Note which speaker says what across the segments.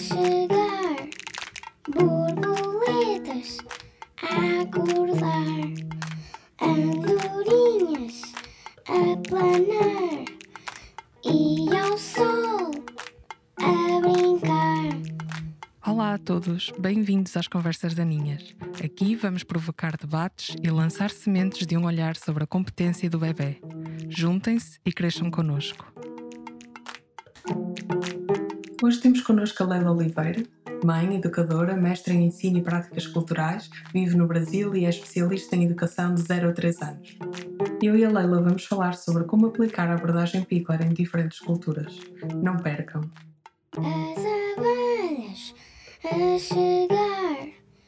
Speaker 1: chegar, borboletas a acordar, andorinhas a planar e ao sol a brincar.
Speaker 2: Olá a todos, bem-vindos às Conversas Daninhas. Aqui vamos provocar debates e lançar sementes de um olhar sobre a competência do bebê. Juntem-se e cresçam connosco. Hoje temos connosco a Leila Oliveira, mãe, educadora, mestra em ensino e práticas culturais, vive no Brasil e é especialista em educação de 0 a 3 anos. Eu e a Leila vamos falar sobre como aplicar a abordagem Pikler em diferentes culturas. Não percam!
Speaker 1: As abelhas a chegar,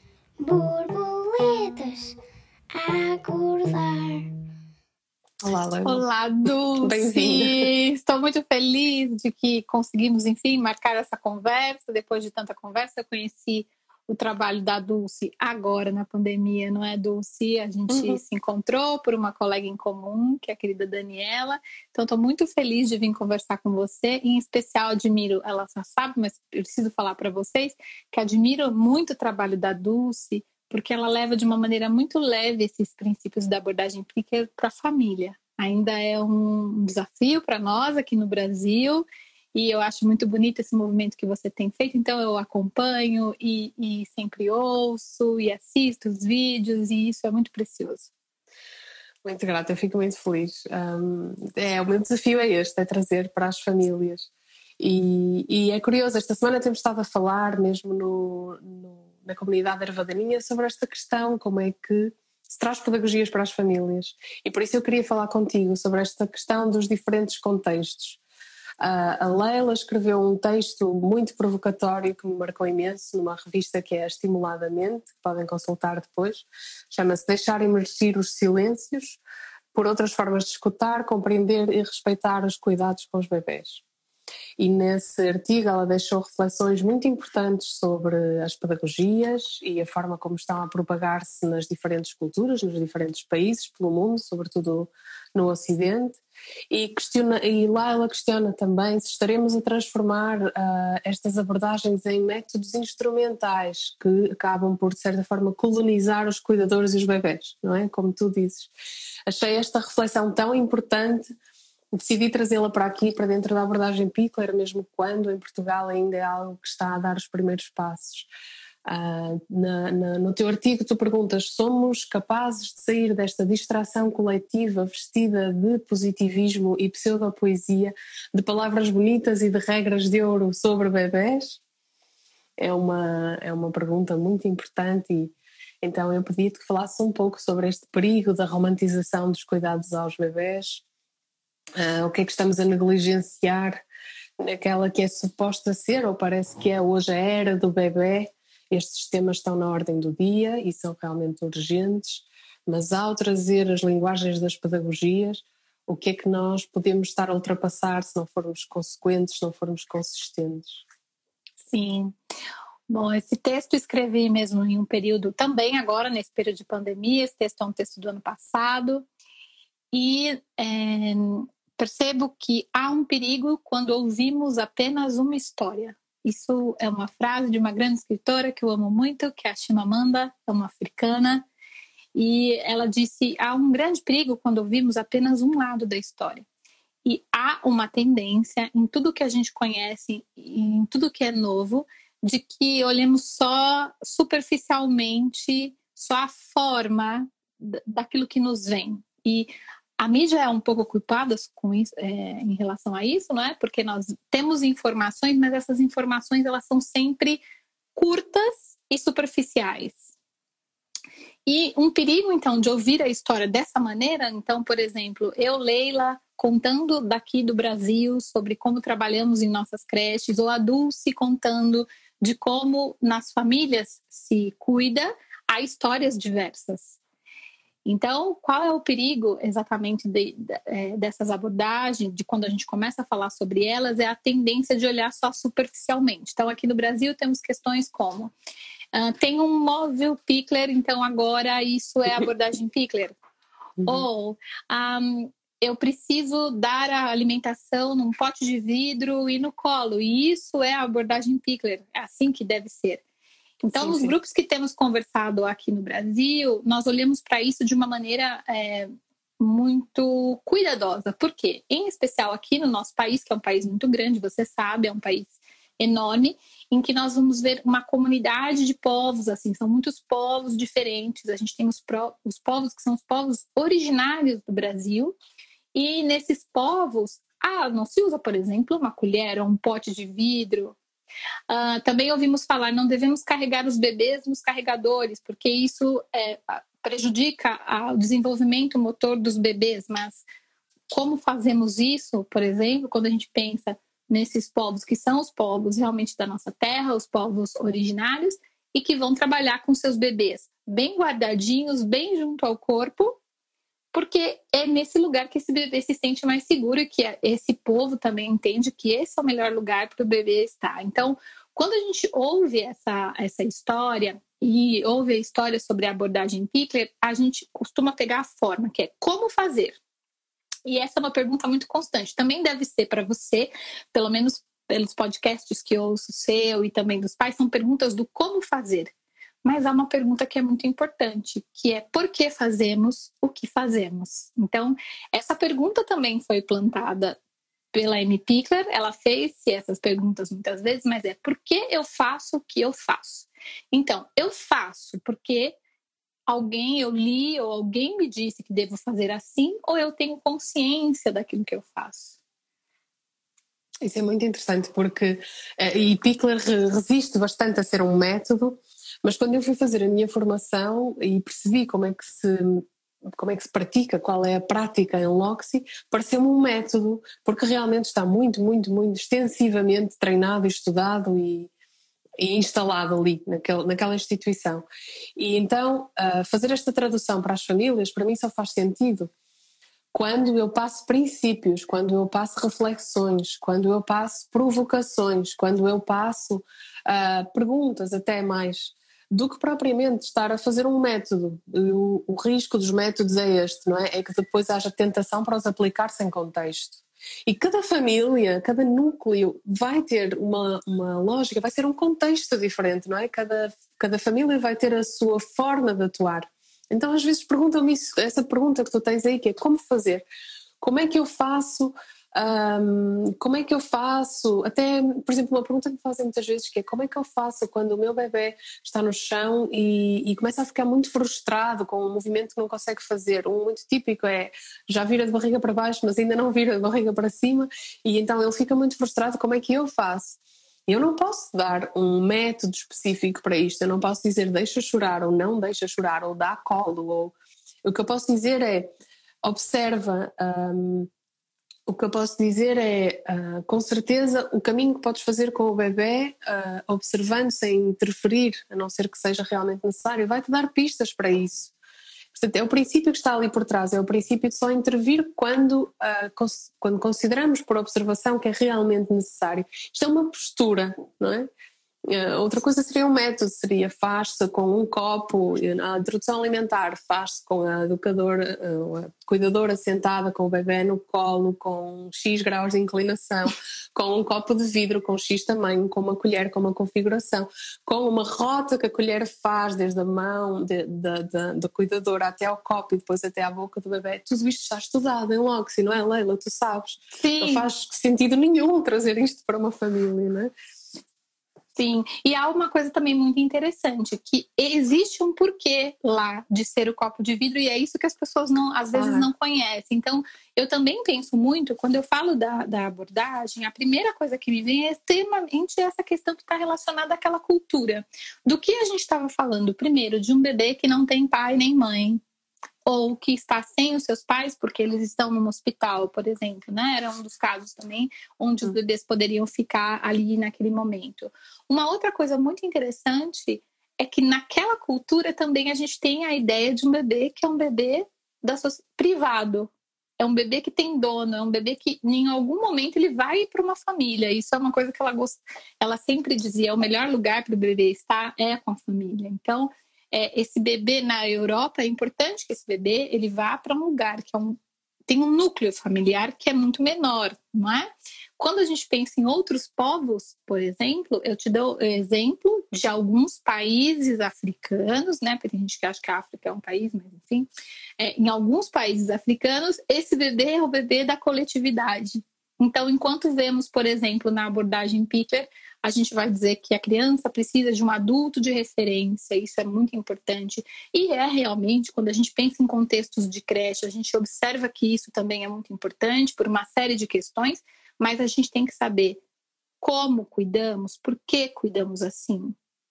Speaker 1: borboletas a acordar.
Speaker 2: Olá, Leila.
Speaker 3: Olá, Dulce!
Speaker 2: Bem-vinda.
Speaker 3: Estou muito feliz de que conseguimos, enfim, marcar essa conversa. Depois de tanta conversa, eu conheci o trabalho da Dulce agora na pandemia, não é, Dulce? A gente se encontrou por uma colega em comum, que é a querida Daniela. Então, estou muito feliz de vir conversar com você. Em especial, admiro, ela já sabe, mas preciso falar para vocês, que admiro muito o trabalho da Dulce, porque ela leva de uma maneira muito leve esses princípios da abordagem Pikler para a família. Ainda é um desafio para nós aqui no Brasil, e eu acho muito bonito esse movimento que você tem feito, então eu acompanho e sempre ouço e assisto os vídeos, e isso é muito precioso.
Speaker 4: Muito grata, eu fico muito feliz. O meu desafio é este, é trazer para as famílias. E é curioso, esta semana temos estado a falar mesmo na comunidade Erva Daninha sobre esta questão, como é que se traz pedagogias para as famílias. E por isso eu queria falar contigo sobre esta questão dos diferentes contextos. A Leila escreveu um texto muito provocatório que me marcou imenso numa revista que é Estimuladamente, que podem consultar depois. Chama-se Deixar Emergir os Silêncios, por outras formas de escutar, compreender e respeitar os cuidados com os bebés. E nesse artigo ela deixou reflexões muito importantes sobre as pedagogias e a forma como estão a propagar-se nas diferentes culturas, nos diferentes países pelo mundo, sobretudo no Ocidente, e lá ela questiona também se estaremos a transformar estas abordagens em métodos instrumentais que acabam por, de certa forma, colonizar os cuidadores e os bebés, não é? Como tu dizes. Achei esta reflexão tão importante. Decidi trazê-la para aqui, para dentro da abordagem Pikler, mesmo quando em Portugal ainda é algo que está a dar os primeiros passos. No teu artigo tu perguntas: somos capazes de sair desta distração coletiva vestida de positivismo e pseudopoesia, de palavras bonitas e de regras de ouro sobre bebés? É uma pergunta muito importante e então eu pedi-te que falasse um pouco sobre este perigo da romantização dos cuidados aos bebés. O que é que estamos a negligenciar naquela que é suposta ser, ou parece que é hoje a era do bebé. Estes temas estão na ordem do dia e são realmente urgentes, mas ao trazer as linguagens das pedagogias, o que é que nós podemos estar a ultrapassar se não formos consequentes, se não formos consistentes?
Speaker 3: Sim. Bom, esse texto escrevi mesmo em um período, também agora nesse período de pandemia. Esse texto é um texto do ano passado e percebo que há um perigo quando ouvimos apenas uma história. Isso é uma frase de uma grande escritora que eu amo muito, que é a Chimamanda, é uma africana, e ela disse: há um grande perigo quando ouvimos apenas um lado da história. E há uma tendência em tudo que a gente conhece, em tudo que é novo, de que olhemos só superficialmente, só a forma daquilo que nos vem. E a mídia é um pouco culpada com isso, em relação a isso, não é? Porque nós temos informações, mas essas informações elas são sempre curtas e superficiais. E um perigo, então, de ouvir a história dessa maneira, então, por exemplo, eu, Leila, contando daqui do Brasil sobre como trabalhamos em nossas creches, ou a Dulce contando de como nas famílias se cuida, há histórias diversas. Então, qual é o perigo exatamente dessas abordagens, de quando a gente começa a falar sobre elas, é a tendência de olhar só superficialmente. Então, aqui no Brasil temos questões como tem um móvel Pikler, então agora isso é abordagem Pikler. Ou eu preciso dar a alimentação num pote de vidro e no colo. E isso é a abordagem Pickler, é assim que deve ser. Então, nos grupos que temos conversado aqui no Brasil, nós olhamos para isso de uma maneira muito cuidadosa. Por quê? Em especial aqui no nosso país, que é um país muito grande, você sabe, é um país enorme, em que nós vamos ver uma comunidade de povos, assim, são muitos povos diferentes. A gente tem os povos que são os povos originários do Brasil, e nesses povos, não se usa, por exemplo, uma colher ou um pote de vidro. Também ouvimos falar, não devemos carregar os bebês nos carregadores, porque isso prejudica o desenvolvimento motor dos bebês. Mas como fazemos isso, por exemplo, quando a gente pensa nesses povos que são os povos realmente da nossa terra, os povos originários, e que vão trabalhar com seus bebês bem guardadinhos, bem junto ao corpo, porque é nesse lugar que esse bebê se sente mais seguro e que esse povo também entende que esse é o melhor lugar para o bebê estar. Então, quando a gente ouve essa história e ouve a história sobre a abordagem Pickler, a gente costuma pegar a forma, que é como fazer. E essa é uma pergunta muito constante. Também deve ser para você, pelo menos pelos podcasts que eu ouço seu e também dos pais, são perguntas do como fazer. Mas há uma pergunta que é muito importante, que é por que fazemos o que fazemos? Então, essa pergunta também foi plantada pela Amy Pickler. Ela fez essas perguntas muitas vezes, mas é por que eu faço o que eu faço? Então, eu faço porque eu li ou alguém me disse que devo fazer assim, ou eu tenho consciência daquilo que eu faço?
Speaker 4: Isso é muito interessante, porque e Pickler resiste bastante a ser um método, mas quando eu fui fazer a minha formação e percebi como é que se pratica, qual é a prática em Loxi, pareceu-me um método, porque realmente está muito, muito, muito extensivamente treinado, estudado e instalado ali, naquela instituição. E então, fazer esta tradução para as famílias, para mim só faz sentido quando eu passo princípios, quando eu passo reflexões, quando eu passo provocações, quando eu passo perguntas até mais, do que propriamente estar a fazer um método. O risco dos métodos é este, não é? É que depois haja tentação para os aplicar sem contexto. E cada família, cada núcleo vai ter uma lógica, vai ser um contexto diferente, não é? Cada família vai ter a sua forma de atuar. Então às vezes perguntam-me essa pergunta que tu tens aí, que é como fazer? Como é que eu faço? Como é que eu faço? Até, por exemplo, uma pergunta que me fazem muitas vezes, que é como é que eu faço quando o meu bebê está no chão e começa a ficar muito frustrado com um movimento que não consegue fazer. Um muito típico é, já vira de barriga para baixo, mas ainda não vira de barriga para cima, e então ele fica muito frustrado. Como é que eu faço? Eu não posso dar um método específico para isto. Eu não posso dizer deixa chorar ou não deixa chorar, ou dá colo, ou... O que eu posso dizer é observa. O que eu posso dizer é, com certeza, o caminho que podes fazer com o bebê, observando sem interferir, a não ser que seja realmente necessário, vai-te dar pistas para isso. Portanto, é o princípio que está ali por trás, é o princípio de só intervir quando consideramos por observação que é realmente necessário. Isto é uma postura, não é? Outra coisa seria um método, seria faz-se com um copo, a introdução alimentar faz-se com a educadora, a cuidadora sentada com o bebê no colo, com X graus de inclinação, com um copo de vidro com X tamanho, com uma colher, com uma configuração, com uma rota que a colher faz desde a mão da cuidadora até ao copo e depois até à boca do bebê. Tudo isto está estudado em Loxi, não é, Leila? Tu sabes.
Speaker 3: Sim.
Speaker 4: Não faz sentido nenhum trazer isto para uma família, não é?
Speaker 3: Sim, e há uma coisa também muito interessante, que existe um porquê lá de ser o copo de vidro, e é isso que as pessoas às vezes não conhecem. Então, eu também penso muito, quando eu falo da abordagem, a primeira coisa que me vem é extremamente essa questão que está relacionada àquela cultura. Do que a gente estava falando, primeiro, de um bebê que não tem pai nem mãe, ou que está sem os seus pais porque eles estão num hospital, por exemplo, né? Era um dos casos também onde os bebês poderiam ficar ali naquele momento. Uma outra coisa muito interessante é que naquela cultura também a gente tem a ideia de um bebê que é um bebê privado. É um bebê que tem dono, é um bebê que em algum momento ele vai para uma família. Isso é uma coisa que ela sempre dizia, o melhor lugar para o bebê estar é com a família. Então, esse bebê na Europa, é importante que esse bebê ele vá para um lugar que é tem um núcleo familiar que é muito menor, não é? Quando a gente pensa em outros povos, por exemplo, eu te dou exemplo de alguns países africanos, né? Porque tem gente que acha que a África é um país, mas enfim. Em alguns países africanos, esse bebê é o bebê da coletividade. Então, enquanto vemos, por exemplo, na abordagem Pickler, a gente vai dizer que a criança precisa de um adulto de referência, isso é muito importante. E realmente, quando a gente pensa em contextos de creche, a gente observa que isso também é muito importante por uma série de questões, mas a gente tem que saber como cuidamos, por que cuidamos assim,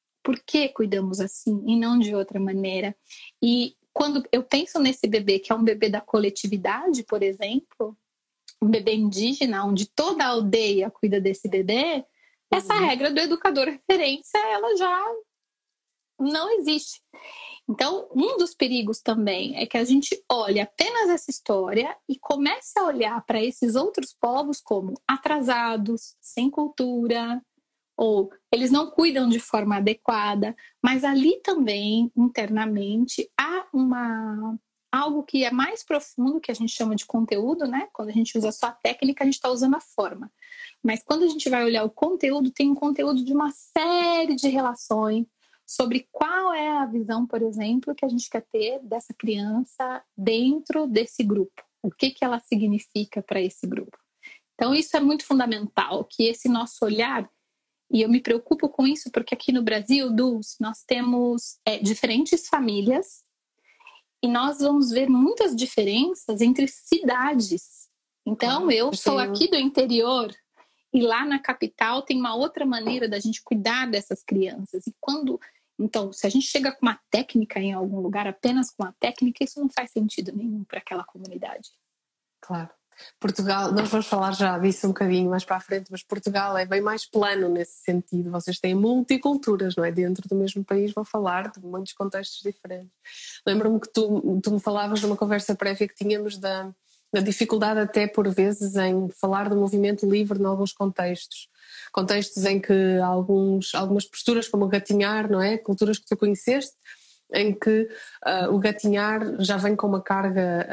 Speaker 3: e não de outra maneira. E quando eu penso nesse bebê, que é um bebê da coletividade, por exemplo, um bebê indígena, onde toda a aldeia cuida desse bebê, essa regra do educador referência, ela já não existe. Então, um dos perigos também é que a gente olhe apenas essa história e comece a olhar para esses outros povos como atrasados, sem cultura, ou eles não cuidam de forma adequada, mas ali também, internamente, há algo que é mais profundo, que a gente chama de conteúdo, né? Quando a gente usa só a técnica, a gente está usando a forma. Mas quando a gente vai olhar o conteúdo, tem um conteúdo de uma série de relações sobre qual é a visão, por exemplo, que a gente quer ter dessa criança dentro desse grupo. O que ela significa para esse grupo. Então, isso é muito fundamental, que esse nosso olhar, e eu me preocupo com isso, porque aqui no Brasil, Dulce, nós temos diferentes famílias, e nós vamos ver muitas diferenças entre cidades. Então, eu sou aqui do interior, e lá na capital tem uma outra maneira da gente cuidar dessas crianças. Então, se a gente chega com uma técnica em algum lugar, apenas com a técnica, isso não faz sentido nenhum para aquela comunidade.
Speaker 4: Claro. Portugal, nós vamos falar já disso um bocadinho mais para a frente, mas Portugal é bem mais plano nesse sentido. Vocês têm multiculturas, não é? Dentro do mesmo país vão falar de muitos contextos diferentes. Lembro-me que tu me falavas numa conversa prévia que tínhamos da dificuldade até por vezes em falar do movimento livre em alguns contextos em que algumas posturas como o gatinhar, não é? Culturas que tu conheceste, em que o gatinhar já vem com uma carga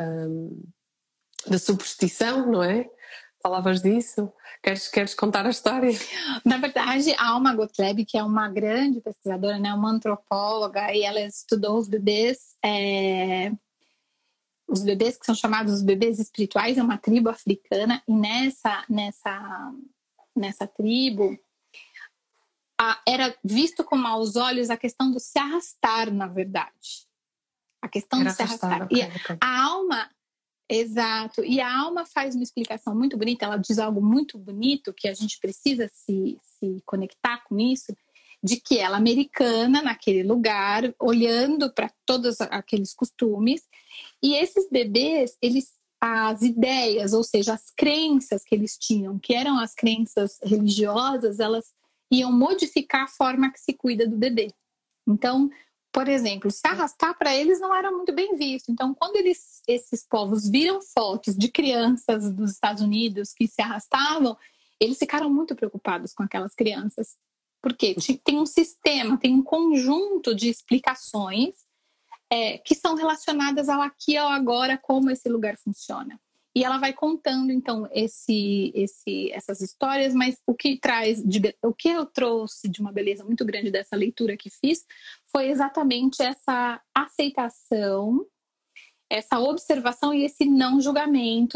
Speaker 4: de superstição, não é? Falavas disso? Queres contar a história?
Speaker 3: Na verdade, a Alma Gottlieb, que é uma grande pesquisadora, né, uma antropóloga, e ela estudou os bebês que são chamados os bebês espirituais, é uma tribo africana, e nessa tribo era visto com maus olhos a questão do se arrastar, na verdade. A questão de se arrastar. Okay. A alma... Exato, e a Alma faz uma explicação muito bonita, ela diz algo muito bonito que a gente precisa se conectar com isso, de que ela americana naquele lugar, olhando para todos aqueles costumes, e esses bebês, as ideias, ou seja, as crenças que eles tinham, que eram as crenças religiosas, elas iam modificar a forma que se cuida do bebê. Então, por exemplo, se arrastar para eles não era muito bem visto. Então, quando esses povos viram fotos de crianças dos Estados Unidos que se arrastavam, eles ficaram muito preocupados com aquelas crianças. Porque tem um sistema, tem um conjunto de explicações que são relacionadas ao aqui e ao agora, como esse lugar funciona. E ela vai contando, então, essas histórias, mas o que eu trouxe de uma beleza muito grande dessa leitura que fiz foi exatamente essa aceitação, essa observação e esse não julgamento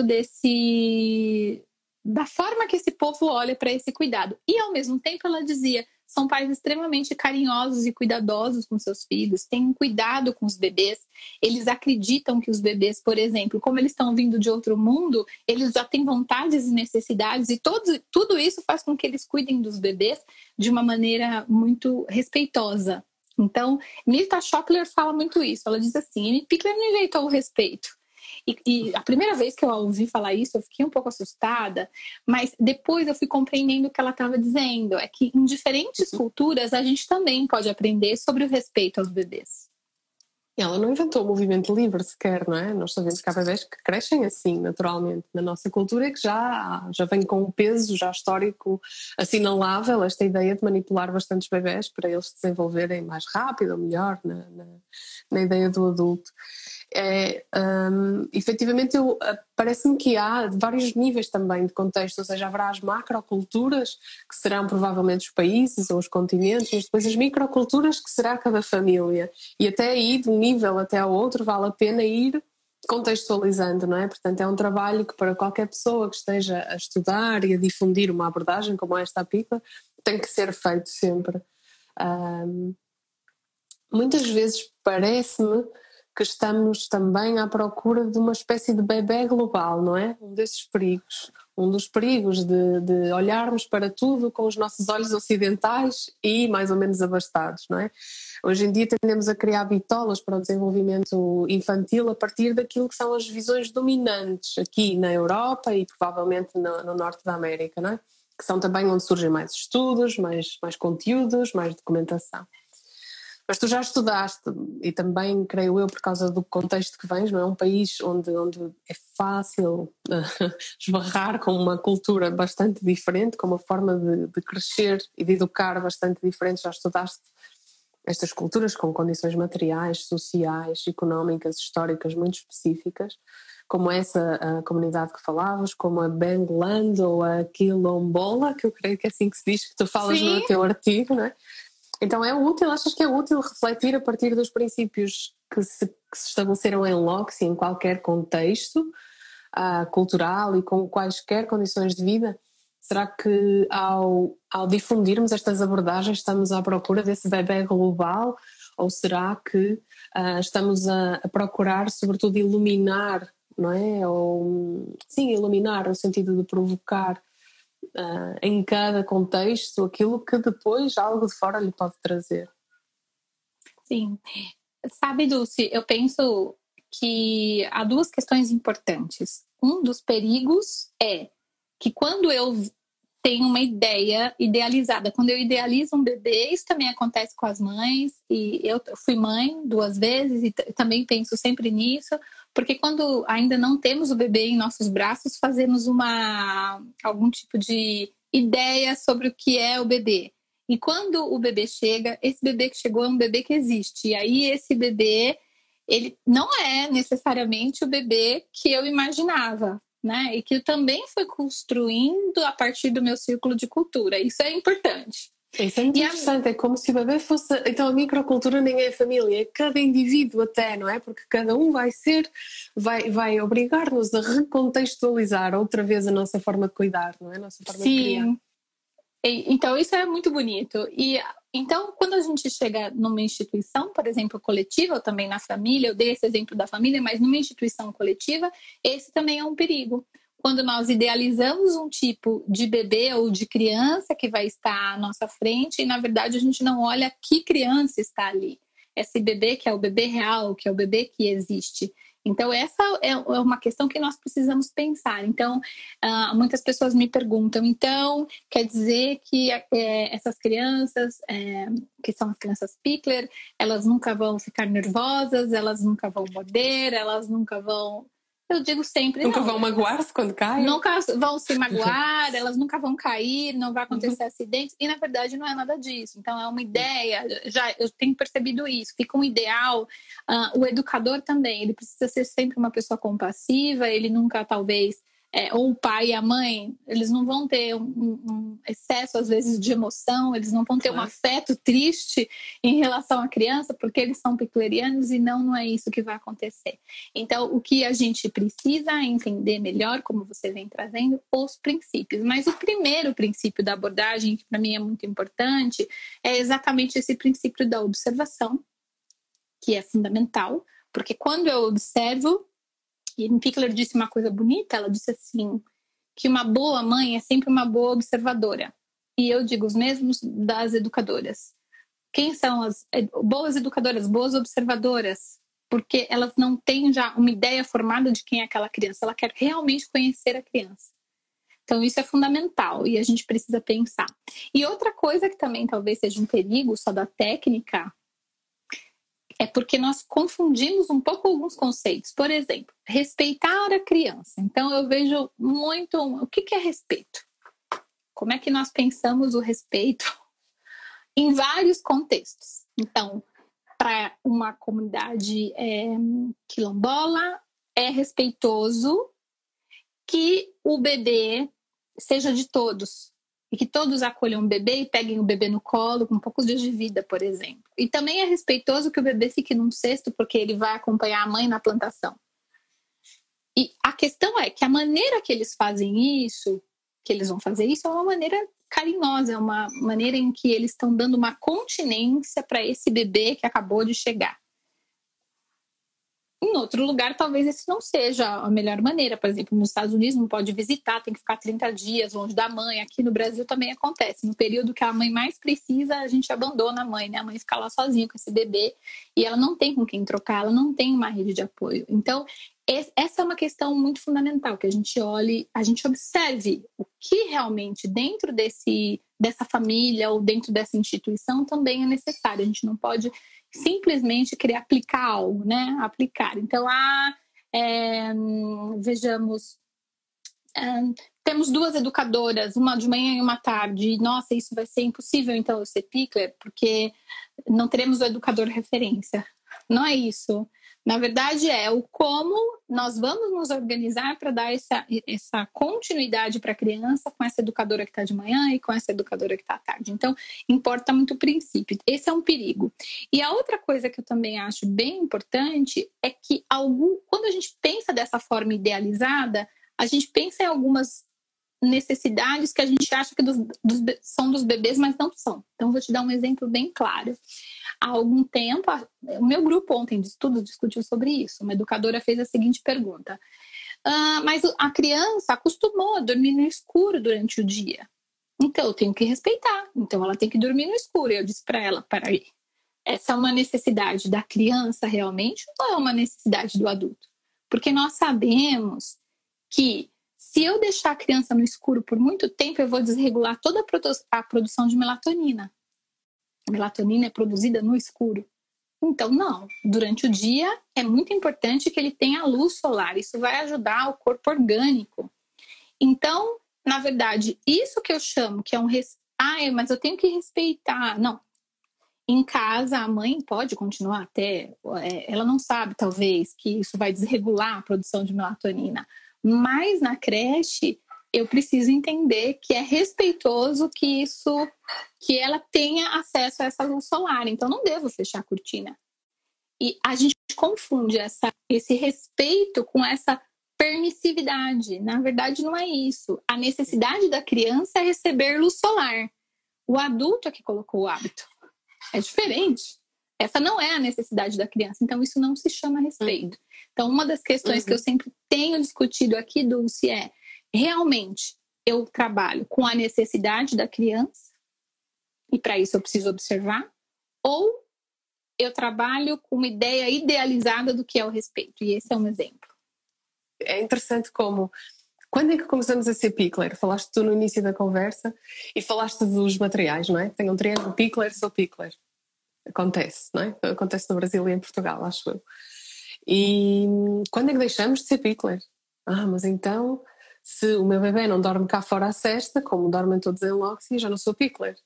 Speaker 3: da forma que esse povo olha para esse cuidado. E, ao mesmo tempo, ela dizia, são pais extremamente carinhosos e cuidadosos com seus filhos, têm um cuidado com os bebês, eles acreditam que os bebês, por exemplo, como eles estão vindo de outro mundo, eles já têm vontades e necessidades, e tudo isso faz com que eles cuidem dos bebês de uma maneira muito respeitosa. Então, Mirta Schockler fala muito isso, ela diz assim, Amy Pickler não inventou o respeito. E a primeira vez que eu ouvi falar isso, eu fiquei um pouco assustada, mas depois eu fui compreendendo o que ela estava dizendo. É que em diferentes culturas a gente também pode aprender sobre o respeito aos bebês.
Speaker 4: Ela não inventou o movimento livre sequer, não é? Nós sabemos que há bebés que crescem assim, naturalmente. Na nossa cultura é que já vem com um peso já histórico assinalável esta ideia de manipular bastantes bebés para eles se desenvolverem mais rápido ou melhor na ideia do adulto. Efetivamente, parece-me que há vários níveis também de contexto, ou seja, haverá as macroculturas, que serão provavelmente os países ou os continentes, mas depois as microculturas, que será cada família. E até aí, de um nível até ao outro, vale a pena ir contextualizando, não é? Portanto, é um trabalho que para qualquer pessoa que esteja a estudar e a difundir uma abordagem como esta a PICLA, tem que ser feito sempre. Muitas vezes parece-me que estamos também à procura de uma espécie de bebé global, não é? Um desses perigos. Um dos perigos de olharmos para tudo com os nossos olhos ocidentais e mais ou menos abastados, não é? Hoje em dia tendemos a criar bitolas para o desenvolvimento infantil a partir daquilo que são as visões dominantes aqui na Europa e provavelmente no norte da América, não é? Que são também onde surgem mais estudos, mais conteúdos, mais documentação. Mas tu já estudaste, e também, creio eu, por causa do contexto que vens, não é? Um país onde é fácil esbarrar com uma cultura bastante diferente, com uma forma de crescer e de educar bastante diferente. Já estudaste estas culturas com condições materiais, sociais, económicas, históricas muito específicas, como essa a comunidade que falavas, como a Bangland ou a Quilombola, que eu creio que é assim que se diz, que tu falas
Speaker 3: Sim.
Speaker 4: no teu artigo, não é? Então é útil, achas que é útil refletir a partir dos princípios que se estabeleceram em Locke, em qualquer contexto cultural e com quaisquer condições de vida? Será que ao difundirmos estas abordagens estamos à procura desse bebé global, ou será que estamos a procurar sobretudo iluminar, não é? Sim, iluminar no sentido de provocar em cada contexto aquilo que depois algo de fora lhe pode trazer.
Speaker 3: Sim. Sabe, Dulce, eu penso que há duas questões importantes. Um dos perigos é que quando eu tenho uma ideia idealizada, quando eu idealizo um bebê, isso também acontece com as mães, e eu fui mãe 2 vezes e também penso sempre nisso, porque quando ainda não temos o bebê em nossos braços, fazemos algum tipo de ideia sobre o que é o bebê. E quando o bebê chega, esse bebê que chegou é um bebê que existe. E aí esse bebê, ele não é necessariamente o bebê que eu imaginava, né? E que eu também fui construindo a partir do meu círculo de cultura. Isso é importante.
Speaker 4: Isso é muito interessante, é como se o bebê fosse... Então a microcultura nem é a família, é cada indivíduo até, não é? Porque cada um vai obrigar-nos a recontextualizar outra vez a nossa forma de cuidar, não é? A nossa forma de criar.
Speaker 3: Sim. Então isso é muito bonito. E então quando a gente chega numa instituição, por exemplo, coletiva, ou também na família, eu dei esse exemplo da família, mas numa instituição coletiva, esse também é um perigo. Quando nós idealizamos um tipo de bebê ou de criança que vai estar à nossa frente e, na verdade, a gente não olha que criança está ali. Esse bebê que é o bebê real, que é o bebê que existe. Então, essa é uma questão que nós precisamos pensar. Então, muitas pessoas me perguntam, então, quer dizer que essas crianças, que são as crianças Pickler, elas nunca vão ficar nervosas, elas nunca vão morder, elas nunca vão... Eu digo sempre,
Speaker 4: nunca vão magoar-se quando caem?
Speaker 3: Nunca vão se magoar, elas nunca vão cair, não vai acontecer acidentes. E, na verdade, não é nada disso. Então, é uma ideia. Eu tenho percebido isso. Fica um ideal. O educador também. Ele precisa ser sempre uma pessoa compassiva. Ele nunca, talvez... ou o pai e a mãe, eles não vão ter um excesso, às vezes, de emoção, eles não vão ter um afeto triste em relação à criança, porque eles são piclerianos e não é isso que vai acontecer. Então, o que a gente precisa entender melhor, como você vem trazendo, os princípios. Mas o primeiro princípio da abordagem, que para mim é muito importante, é exatamente esse princípio da observação, que é fundamental, porque quando eu observo, e Pickler disse uma coisa bonita, ela disse assim, que uma boa mãe é sempre uma boa observadora. E eu digo os mesmos das educadoras. Quem são as boas educadoras, boas observadoras? Porque elas não têm já uma ideia formada de quem é aquela criança, ela quer realmente conhecer a criança. Então isso é fundamental e a gente precisa pensar. E outra coisa que também talvez seja um perigo só da técnica, é porque nós confundimos um pouco alguns conceitos. Por exemplo, respeitar a criança. Então, eu vejo muito... O que é respeito? Como é que nós pensamos o respeito em vários contextos? Então, para uma comunidade quilombola, é respeitoso que o bebê seja de todos. E que todos acolham o bebê e peguem o bebê no colo com poucos dias de vida, por exemplo. E também é respeitoso que o bebê fique num cesto porque ele vai acompanhar a mãe na plantação. E a questão é que a maneira que eles fazem isso, que eles vão fazer isso, é uma maneira carinhosa, é uma maneira em que eles estão dando uma continência para esse bebê que acabou de chegar. Em outro lugar, talvez esse não seja a melhor maneira. Por exemplo, nos Estados Unidos não pode visitar, tem que ficar 30 dias longe da mãe. Aqui no Brasil também acontece. No período que a mãe mais precisa, a gente abandona a mãe, né? A mãe fica lá sozinha com esse bebê e ela não tem com quem trocar, ela não tem uma rede de apoio. Então, essa é uma questão muito fundamental, que a gente olhe, a gente observe o que realmente dentro dessa família ou dentro dessa instituição também é necessário. A gente não pode simplesmente querer aplicar algo, né? Aplicar. Então, vejamos, temos 2 educadoras, uma de manhã e uma tarde, e, nossa, isso vai ser impossível então eu ser pickler, porque não teremos o educador referência. Não é isso. Na verdade, é o como nós vamos nos organizar para dar essa continuidade para a criança com essa educadora que está de manhã e com essa educadora que está à tarde. Então, importa muito o princípio. Esse é um perigo. E a outra coisa que eu também acho bem importante é que quando a gente pensa dessa forma idealizada, a gente pensa em algumas necessidades que a gente acha que são dos bebês, mas não são. Então, vou te dar um exemplo bem claro. Há algum tempo, o meu grupo ontem de estudo discutiu sobre isso. Uma educadora fez a seguinte pergunta: mas a criança acostumou a dormir no escuro durante o dia. Então, eu tenho que respeitar. Então, ela tem que dormir no escuro. E eu disse para ela, peraí, essa é uma necessidade da criança realmente ou é uma necessidade do adulto? Porque nós sabemos que se eu deixar a criança no escuro por muito tempo, eu vou desregular toda a produção de melatonina. A melatonina é produzida no escuro. Então, não. Durante o dia, é muito importante que ele tenha luz solar. Isso vai ajudar o corpo orgânico. Então, na verdade, isso que eu chamo que é mas eu tenho que respeitar. Não. Em casa, a mãe pode continuar até... ela não sabe, talvez, que isso vai desregular a produção de melatonina. Mas na creche, eu preciso entender que é respeitoso que ela tenha acesso a essa luz solar. Então, não devo fechar a cortina. E a gente confunde esse respeito com essa permissividade. Na verdade, não é isso. A necessidade da criança é receber luz solar. O adulto é que colocou o hábito. É diferente. Essa não é a necessidade da criança. Então, isso não se chama respeito. Então, uma das questões que eu sempre tenho discutido aqui, Dulce, é realmente eu trabalho com a necessidade da criança e para isso eu preciso observar, ou eu trabalho com uma ideia idealizada do que é o respeito. E esse é um exemplo.
Speaker 4: É interessante como... Quando é que começamos a ser pickler? Falaste tu no início da conversa e falaste dos materiais, não é? Tenho um triângulo pickler, sou pickler. Acontece, não é? Acontece no Brasil e em Portugal, acho eu. E quando é que deixamos de ser pickler? Mas então, se o meu bebê não dorme cá fora à sesta, como dormem todos em Loxi, já não sou pickler.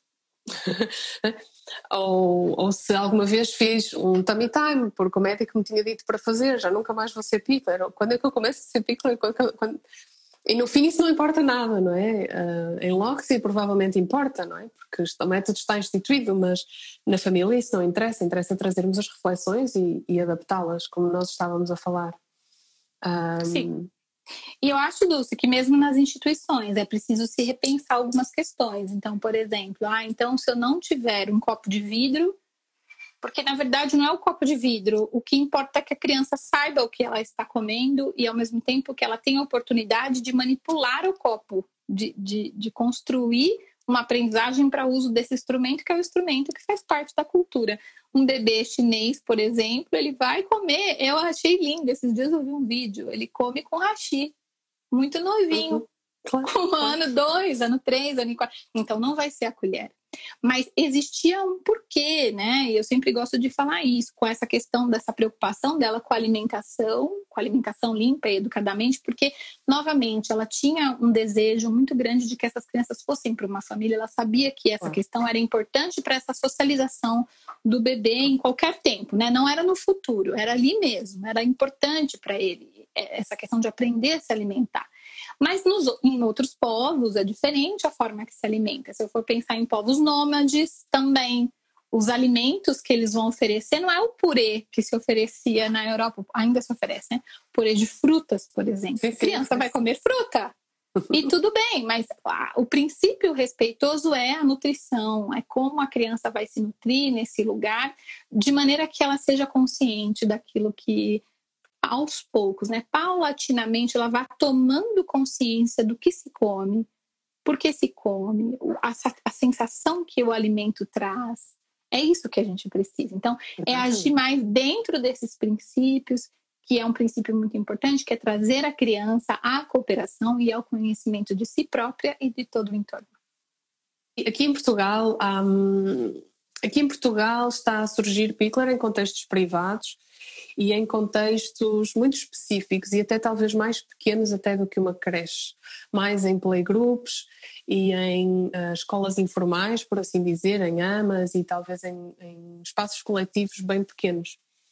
Speaker 4: ou se alguma vez fiz um tummy time, porque o médico me tinha dito para fazer, já nunca mais vou ser pickler. Ou quando é que eu começo a ser pickler? E no fim isso não importa nada, não é? Em Loxi provavelmente importa, não é? Porque o método está instituído, mas na família isso não interessa. Interessa trazermos as reflexões e adaptá-las, como nós estávamos a falar.
Speaker 3: Sim. E eu acho, Dulce, que mesmo nas instituições é preciso se repensar algumas questões. Então, por exemplo, então se eu não tiver um copo de vidro, porque na verdade não é o copo de vidro, o que importa é que a criança saiba o que ela está comendo e ao mesmo tempo que ela tenha a oportunidade de manipular o copo, de construir uma aprendizagem para o uso desse instrumento, que é o instrumento que faz parte da cultura. Um bebê chinês, por exemplo, ele vai comer, eu achei lindo, esses dias eu vi um vídeo, ele come com hashi, muito novinho, com ano 2, ano 3, ano 4, então não vai ser a colher. Mas existia um porquê, né? E eu sempre gosto de falar isso, com essa questão dessa preocupação dela com a alimentação limpa e educadamente, porque, novamente, ela tinha um desejo muito grande de que essas crianças fossem para uma família. Ela sabia que essa questão era importante para essa socialização do bebê em qualquer tempo, né? Não era no futuro, era ali mesmo, era importante para ele, essa questão de aprender a se alimentar. Mas em outros povos é diferente a forma que se alimenta. Se eu for pensar em povos nômades, também os alimentos que eles vão oferecer não é o purê que se oferecia na Europa, ainda se oferece, né? Purê de frutas, por exemplo. A criança vai comer fruta e tudo bem, mas o princípio respeitoso é a nutrição, é como a criança vai se nutrir nesse lugar, de maneira que ela seja consciente daquilo que, aos poucos, né, paulatinamente, ela vai tomando consciência do que se come, por que se come, a sensação que o alimento traz. É isso que a gente precisa. Então, é agir mais dentro desses princípios, que é um princípio muito importante, que é trazer a criança à cooperação e ao conhecimento de si própria e de todo o entorno.
Speaker 4: Aqui em Portugal, está a surgir Pikler em contextos privados e em contextos muito específicos e até talvez mais pequenos até do que uma creche, mais em playgroups e em escolas informais, por assim dizer, em AMAs e talvez em espaços coletivos bem pequenos.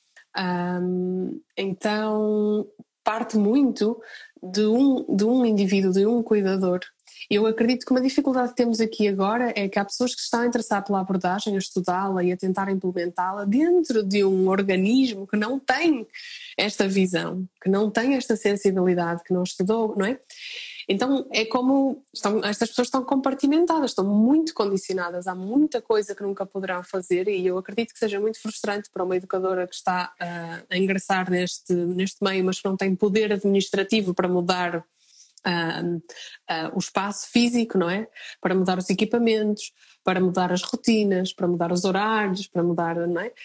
Speaker 4: Então parte muito de um indivíduo, de um cuidador. Eu acredito que uma dificuldade que temos aqui agora é que há pessoas que estão a interessar pela abordagem, a estudá-la e a tentar implementá-la dentro de um organismo que não tem esta visão, que não tem esta sensibilidade, que não estudou, não é? Então é como estas pessoas estão compartimentadas, estão muito condicionadas, há muita coisa que nunca poderão fazer e eu acredito que seja muito frustrante para uma educadora que está a ingressar neste meio, mas que não tem poder administrativo para mudar o espaço físico, não é? Para mudar os equipamentos, para mudar as rotinas, para mudar os horários, para mudar, não é?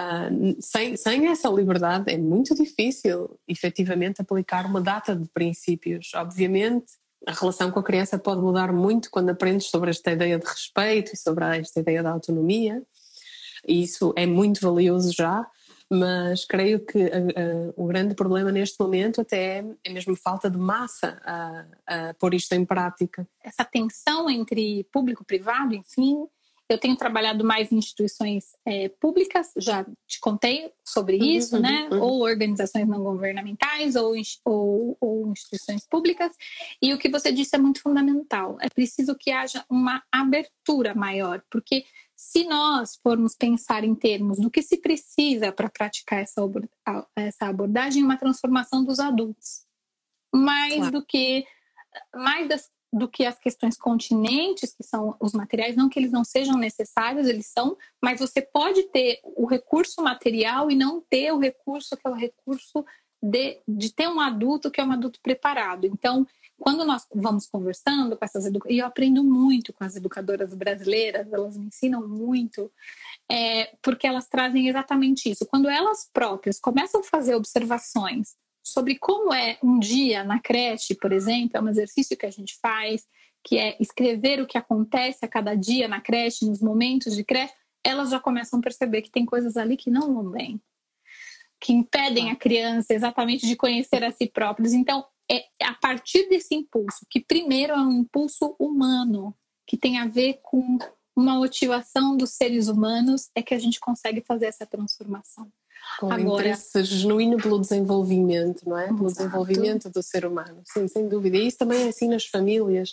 Speaker 4: Sem essa liberdade é muito difícil efetivamente aplicar uma data de princípios. Obviamente a relação com a criança pode mudar muito quando aprendes sobre esta ideia de respeito e sobre esta ideia da autonomia, e isso é muito valioso já, mas creio que o grande problema neste momento até é mesmo falta de massa a pôr isto em prática.
Speaker 3: Essa tensão entre público e privado, enfim, eu tenho trabalhado mais em instituições públicas, já te contei sobre isso, né? Ou organizações não governamentais ou instituições públicas, e o que você disse é muito fundamental, é preciso que haja uma abertura maior, porque se nós formos pensar em termos do que se precisa para praticar essa abordagem, uma transformação dos adultos, mais do que as questões continentes, que são os materiais, não que eles não sejam necessários, eles são, mas você pode ter o recurso material e não ter o recurso que é o recurso de ter um adulto que é um adulto preparado. Então, quando nós vamos conversando com essas educadoras, e eu aprendo muito com as educadoras brasileiras, elas me ensinam muito, porque elas trazem exatamente isso. Quando elas próprias começam a fazer observações sobre como é um dia na creche, por exemplo, é um exercício que a gente faz, que é escrever o que acontece a cada dia na creche, nos momentos de creche, elas já começam a perceber que tem coisas ali que não vão bem, que impedem a criança exatamente de conhecer a si próprios. Então, é a partir desse impulso, que primeiro é um impulso humano, que tem a ver com uma motivação dos seres humanos, é que a gente consegue fazer essa transformação.
Speaker 4: Com interesse genuíno pelo desenvolvimento, não é? Pelo desenvolvimento do ser humano, sim, sem dúvida. E isso também é assim nas famílias.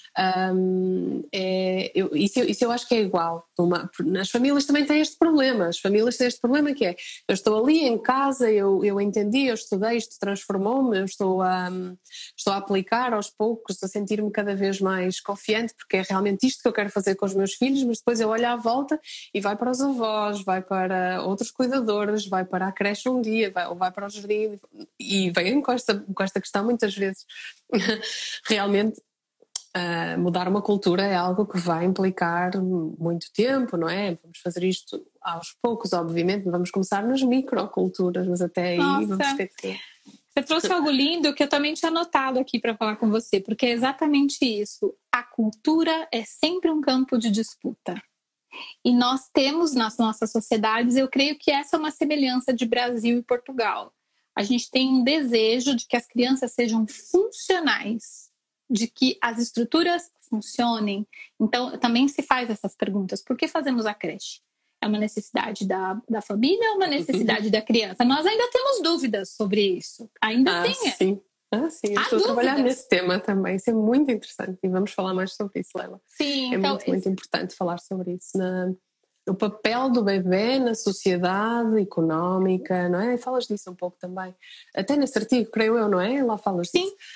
Speaker 4: Isso eu acho que é igual. As famílias também têm este problema. As famílias têm este problema que é, eu estou ali em casa, eu entendi, eu estudei, isto transformou-me, eu estou a aplicar aos poucos, a sentir-me cada vez mais confiante, porque é realmente isto que eu quero fazer com os meus filhos, mas depois eu olho à volta e vai para os avós, vai para outros cuidadores, vai para a creche um dia, vai para o jardim e vem com esta questão muitas vezes. Realmente mudar uma cultura é algo que vai implicar muito tempo, não é? Vamos fazer isto aos poucos, obviamente, vamos começar nas microculturas, mas até aí vamos ter que...
Speaker 3: Você trouxe algo lindo que eu também tinha anotado aqui para falar com você, porque é exatamente isso. A cultura é sempre um campo de disputa. E nós temos nas nossas sociedades, eu creio que essa é uma semelhança de Brasil e Portugal. A gente tem um desejo de que as crianças sejam funcionais, de que as estruturas funcionem. Então, também se faz essas perguntas. Por que fazemos a creche? É uma necessidade da família ou uma necessidade da criança? Nós ainda temos dúvidas sobre isso. Ainda tem.
Speaker 4: Sim. Sim, eu estou a trabalhar nesse tema também. Isso é muito interessante e vamos falar mais sobre isso, Leila.
Speaker 3: Sim,
Speaker 4: é
Speaker 3: então,
Speaker 4: muito importante falar sobre isso. No papel do bebê na sociedade económica, não é? E falas disso um pouco também. Até nesse artigo, creio eu, não é? Lá falas
Speaker 3: sim.
Speaker 4: disso.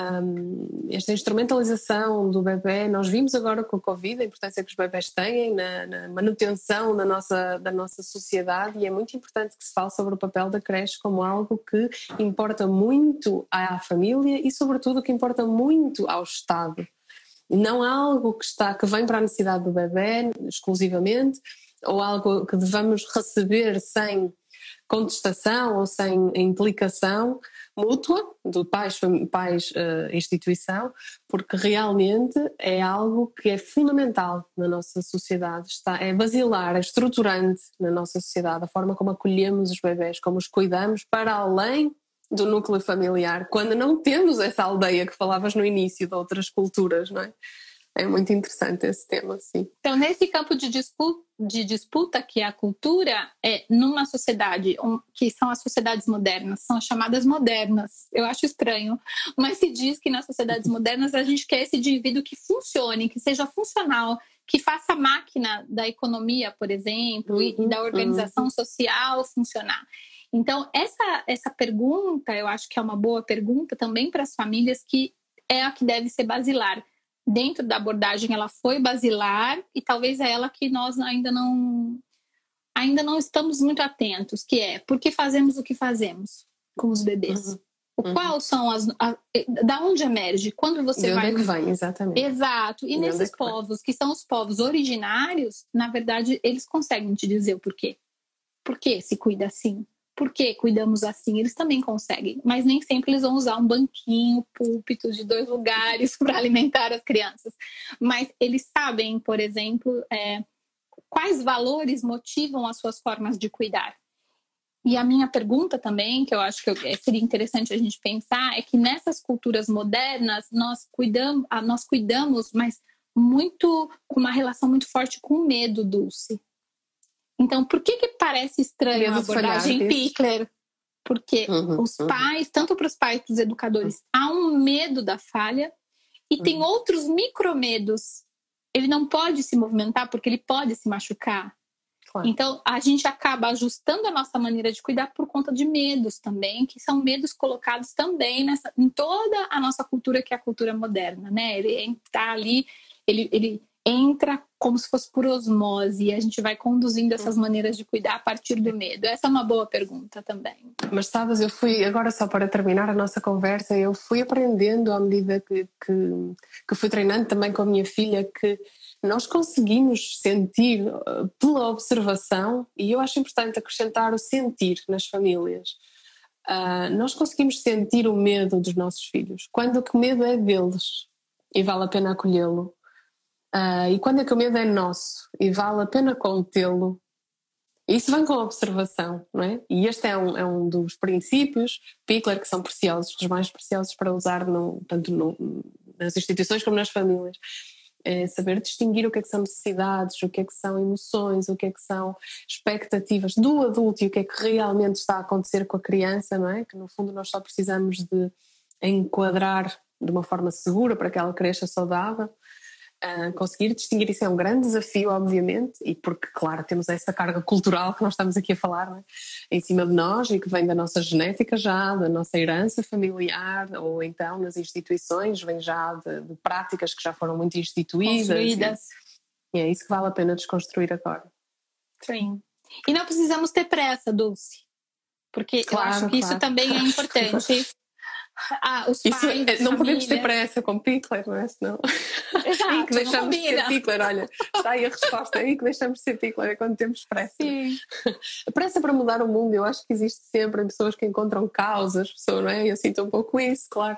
Speaker 4: Esta instrumentalização do bebê, nós vimos agora com a Covid a importância que os bebés têm na manutenção da nossa sociedade, e é muito importante que se fale sobre o papel da creche como algo que importa muito à família e sobretudo que importa muito ao Estado. Não algo que vem para a necessidade do bebê exclusivamente, ou algo que devamos receber sem contestação ou sem implicação mútua do pais-instituição, porque realmente é algo que é fundamental na nossa sociedade, é basilar, é estruturante na nossa sociedade, a forma como acolhemos os bebés, como os cuidamos para além do núcleo familiar, quando não temos essa aldeia que falavas no início de outras culturas, não é? É muito interessante esse tema, sim.
Speaker 3: Então, nesse campo de disputa que é a cultura, numa sociedade, que são as sociedades modernas, são as chamadas modernas. Eu acho estranho, mas se diz que nas sociedades modernas a gente quer esse indivíduo que funcione, que seja funcional, que faça a máquina da economia, por exemplo, e da organização social funcionar. Então, essa pergunta, eu acho que é uma boa pergunta também para as famílias, que é a que deve ser basilar. Dentro da abordagem ela foi basilar e talvez é ela que nós ainda não estamos muito atentos, que é: por que fazemos o que fazemos com os bebês? Qual são da onde emerge? Quando você
Speaker 4: de
Speaker 3: vai...
Speaker 4: onde é que vem, exatamente.
Speaker 3: Exato. E nesses povos, que são os povos originários, na verdade, eles conseguem te dizer o porquê. Por que se cuida assim? Por que cuidamos assim? Eles também conseguem, mas nem sempre eles vão usar um banquinho, púlpito de 2 lugares para alimentar as crianças. Mas eles sabem, por exemplo, quais valores motivam as suas formas de cuidar. E a minha pergunta também, que eu acho que seria interessante a gente pensar, é que nessas culturas modernas nós cuidamos, mas muito com uma relação muito forte com o medo, Dulce. Então, por que parece estranho a abordagem Pickler? Porque os pais, tanto para os pais como para os educadores, há um medo da falha e tem outros micromedos. Ele não pode se movimentar porque ele pode se machucar. Claro. Então, a gente acaba ajustando a nossa maneira de cuidar por conta de medos também, que são medos colocados também em toda a nossa cultura, que é a cultura moderna, né? Ele está ali, ele entra como se fosse por osmose, e a gente vai conduzindo essas maneiras de cuidar a partir do medo. Essa é uma boa pergunta também.
Speaker 4: Mas sabes, eu fui, agora só para terminar a nossa conversa, eu fui aprendendo à medida que fui treinando também com a minha filha, que nós conseguimos sentir pela observação, e eu acho importante acrescentar o sentir nas famílias. Nós conseguimos sentir o medo dos nossos filhos, quando o medo é deles e vale a pena acolhê-lo. E quando é que o medo é nosso e vale a pena contê-lo, isso vem com a observação, não é? E este é um dos princípios Pickler que são preciosos, dos mais preciosos para usar tanto nas instituições como nas famílias. É saber distinguir o que é que são necessidades, o que é que são emoções, o que é que são expectativas do adulto e o que é que realmente está a acontecer com a criança, não é? Que no fundo nós só precisamos de enquadrar de uma forma segura para que ela cresça saudável. Conseguir distinguir isso é um grande desafio, obviamente, e porque, claro, temos essa carga cultural que nós estamos aqui a falar, não é? Em cima de nós, e que vem da nossa genética já, da nossa herança familiar, ou então nas instituições, vem já de práticas que já foram muito instituídas. E é isso que vale a pena desconstruir agora.
Speaker 3: Sim. E não precisamos ter pressa, Dulce, porque claro, eu acho que isso também é importante. Os
Speaker 4: Isso,
Speaker 3: pais,
Speaker 4: não podemos ter
Speaker 3: famílias.
Speaker 4: pressa com pickler, não é? Senão...
Speaker 3: Exato,
Speaker 4: aí que
Speaker 3: não
Speaker 4: deixamos de ser
Speaker 3: combina.
Speaker 4: pickler, olha, está aí a resposta, aí que deixamos de ser pickler é quando temos pressa.
Speaker 3: Sim.
Speaker 4: A pressa para mudar o mundo, eu acho que existe sempre em pessoas que encontram causas, pessoas, não é? Eu sinto um pouco isso, claro.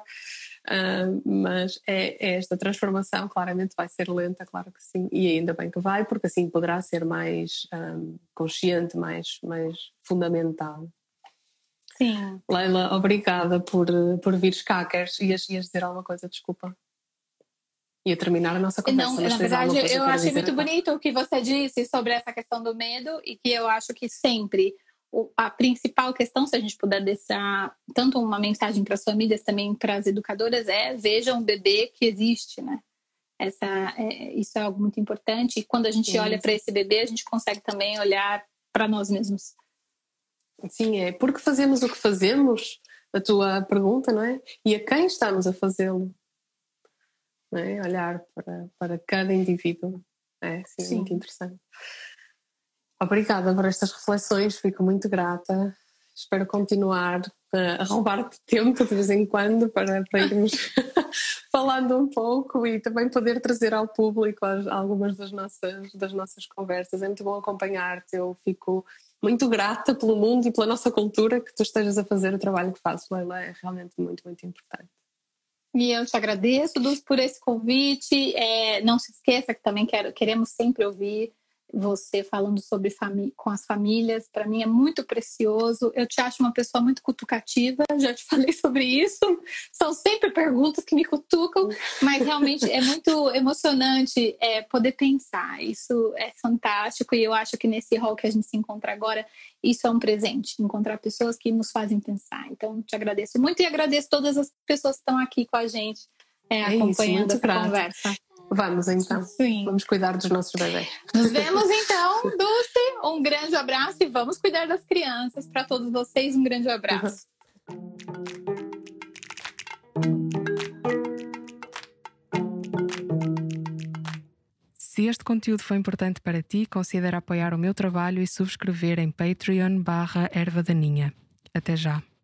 Speaker 4: Mas esta transformação claramente vai ser lenta, claro que sim, e ainda bem que vai, porque assim poderá ser mais consciente, mais fundamental.
Speaker 3: Sim.
Speaker 4: Leila, obrigada por vires cá. Ias dizer alguma coisa? Desculpa. Ia terminar a nossa conversa.
Speaker 3: Não,
Speaker 4: mas
Speaker 3: na
Speaker 4: tens alguma
Speaker 3: verdade,
Speaker 4: coisa
Speaker 3: eu
Speaker 4: para
Speaker 3: achei
Speaker 4: dizer
Speaker 3: muito
Speaker 4: agora?
Speaker 3: bonito o que você disse sobre essa questão do medo e que eu acho que sempre a principal questão, se a gente puder deixar tanto uma mensagem para as famílias, também para as educadoras, vejam o bebê que existe, né? Isso é algo muito importante. E quando a gente olha para esse bebê, a gente consegue também olhar para nós mesmos.
Speaker 4: Sim, é. Porque fazemos o que fazemos, a tua pergunta, não é? E a quem estamos a fazê-lo? Não é? Olhar para cada indivíduo. Sim, é muito interessante. Obrigada por estas reflexões, fico muito grata. Espero continuar a roubar-te tempo de vez em quando para irmos falando um pouco e também poder trazer ao público algumas das nossas conversas. É muito bom acompanhar-te, eu fico muito grata pelo mundo e pela nossa cultura que tu estejas a fazer o trabalho que fazes, Leila, é realmente muito, muito importante.
Speaker 3: E eu te agradeço, Dulce, por esse convite. Não se esqueça que também queremos sempre ouvir você falando sobre com as famílias. Para mim é muito precioso. Eu te acho uma pessoa muito cutucativa, já te falei sobre isso. São sempre perguntas que me cutucam, mas realmente é muito emocionante poder pensar. Isso é fantástico e eu acho que nesse rol que a gente se encontra agora, isso é um presente, encontrar pessoas que nos fazem pensar. Então, te agradeço muito e agradeço todas as pessoas que estão aqui com a gente acompanhando essa conversa.
Speaker 4: Vamos então.
Speaker 3: Sim.
Speaker 4: Vamos cuidar dos nossos bebés.
Speaker 3: Nos vemos então, Dulce. Um grande abraço e vamos cuidar das crianças. Para todos vocês, um grande abraço.
Speaker 2: Se este conteúdo foi importante para ti, considera apoiar o meu trabalho e subscrever em Patreon/Erva Daninha. Até já.